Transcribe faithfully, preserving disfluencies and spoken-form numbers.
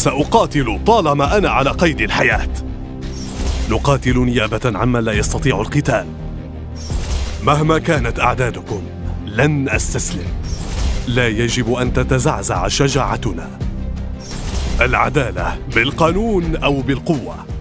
سأقاتل طالما أنا على قيد الحياة. نقاتل نيابة عمن لا يستطيع القتال. مهما كانت أعدادكم لن أستسلم. لا يجب أن تتزعزع شجاعتنا. العدالة بالقانون أو بالقوة.